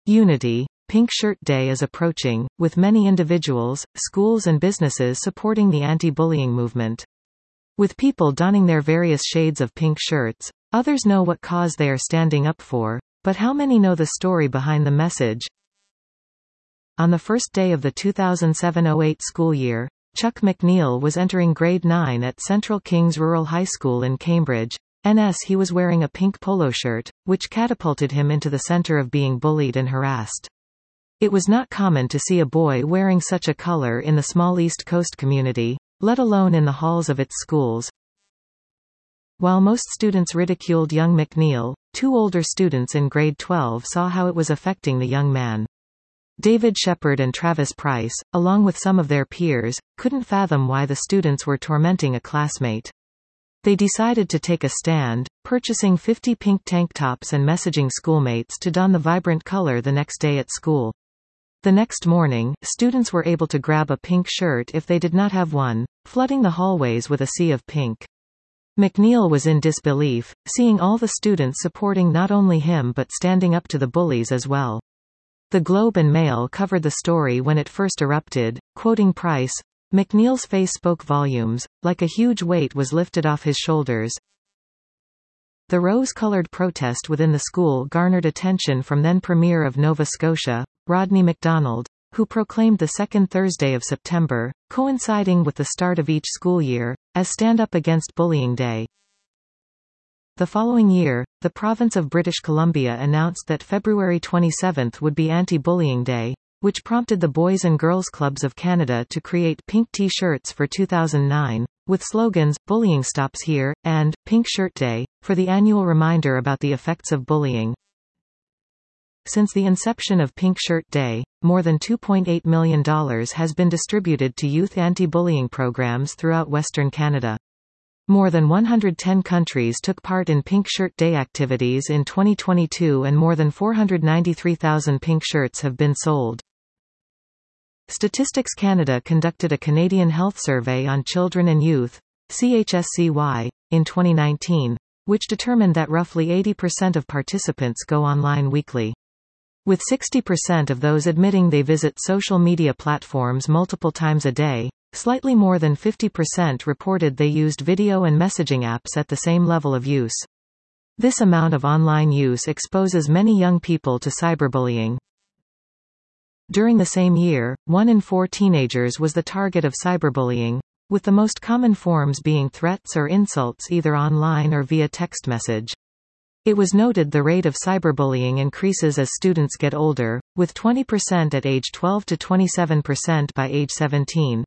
Unity, Pink Shirt Day is approaching, with many individuals, schools and businesses supporting the anti-bullying movement. With people donning their various shades of pink shirts, others know what cause they are standing up for, but how many know the story behind the message? On the first day of the 2007-08 school year, Chuck McNeil was entering grade 9 at Central Kings Rural High School in Cambridge, NS. He was wearing a pink polo shirt, which catapulted him into the center of being bullied and harassed. It was not common to see a boy wearing such a color in the small East Coast community, let alone in the halls of its schools. While most students ridiculed young McNeil, two older students in grade 12 saw how it was affecting the young man. David Shepard and Travis Price, along with some of their peers, couldn't fathom why the students were tormenting a classmate. They decided to take a stand, purchasing 50 pink tank tops and messaging schoolmates to don the vibrant color the next day at school. The next morning, students were able to grab a pink shirt if they did not have one, flooding the hallways with a sea of pink. McNeil was in disbelief, seeing all the students supporting not only him but standing up to the bullies as well. The Globe and Mail covered the story when it first erupted, quoting Price, "McNeil's face spoke volumes, like a huge weight was lifted off his shoulders." The rose-colored protest within the school garnered attention from then Premier of Nova Scotia, Rodney MacDonald, who proclaimed the second Thursday of September, coinciding with the start of each school year, as Stand Up Against Bullying Day. The following year, the province of British Columbia announced that February 27 would be Anti-Bullying Day, which prompted the Boys and Girls Clubs of Canada to create pink T-shirts for 2009, with slogans, "Bullying Stops Here," and "Pink Shirt Day," for the annual reminder about the effects of bullying. Since the inception of Pink Shirt Day, more than $2.8 million has been distributed to youth anti-bullying programs throughout Western Canada. More than 110 countries took part in Pink Shirt Day activities in 2022 and more than 493,000 pink shirts have been sold. Statistics Canada conducted a Canadian health survey on children and youth, CHSCY, in 2019, which determined that roughly 80% of participants go online weekly. With 60% of those admitting they visit social media platforms multiple times a day, slightly more than 50% reported they used video and messaging apps at the same level of use. This amount of online use exposes many young people to cyberbullying. During the same year, 1 in 4 teenagers was the target of cyberbullying, with the most common forms being threats or insults either online or via text message. It was noted the rate of cyberbullying increases as students get older, with 20% at age 12 to 27% by age 17.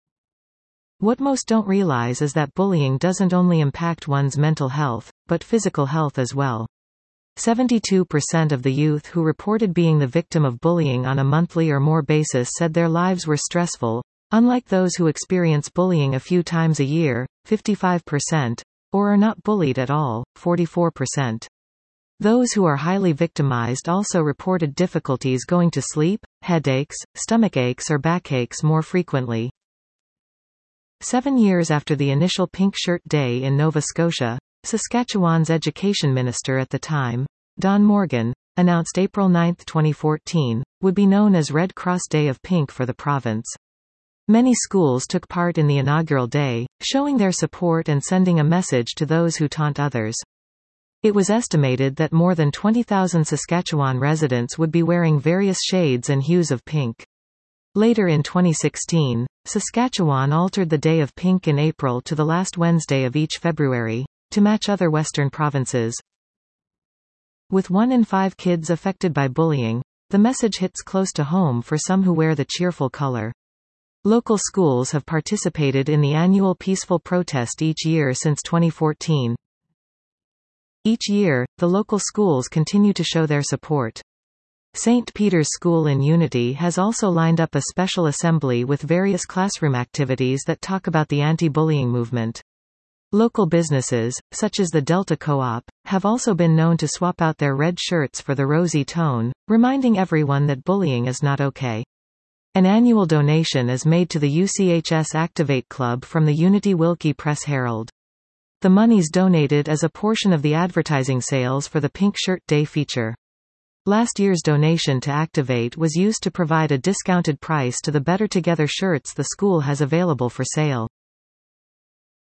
What most don't realize is that bullying doesn't only impact one's mental health, but physical health as well. 72% of the youth who reported being the victim of bullying on a monthly or more basis said their lives were stressful, unlike those who experience bullying a few times a year, 55%, or are not bullied at all, 44%. Those who are highly victimized also reported difficulties going to sleep, headaches, stomach aches or backaches more frequently. 7 years after the initial Pink Shirt Day in Nova Scotia, Saskatchewan's education minister at the time, Don Morgan, announced April 9, 2014, would be known as Red Cross Day of Pink for the province. Many schools took part in the inaugural day, showing their support and sending a message to those who taunt others. It was estimated that more than 20,000 Saskatchewan residents would be wearing various shades and hues of pink. Later in 2016, Saskatchewan altered the Day of Pink in April to the last Wednesday of each February, to match other Western provinces. With 1 in 5 kids affected by bullying, the message hits close to home for some who wear the cheerful color. Local schools have participated in the annual peaceful protest each year since 2014. Each year, the local schools continue to show their support. St. Peter's School in Unity has also lined up a special assembly with various classroom activities that talk about the anti-bullying movement. Local businesses, such as the Delta Co-op, have also been known to swap out their red shirts for the rosy tone, reminding everyone that bullying is not okay. An annual donation is made to the UCHS Activate Club from the Unity Wilkie Press Herald. The monies donated as a portion of the advertising sales for the Pink Shirt Day feature. Last year's donation to Activate was used to provide a discounted price to the Better Together shirts the school has available for sale.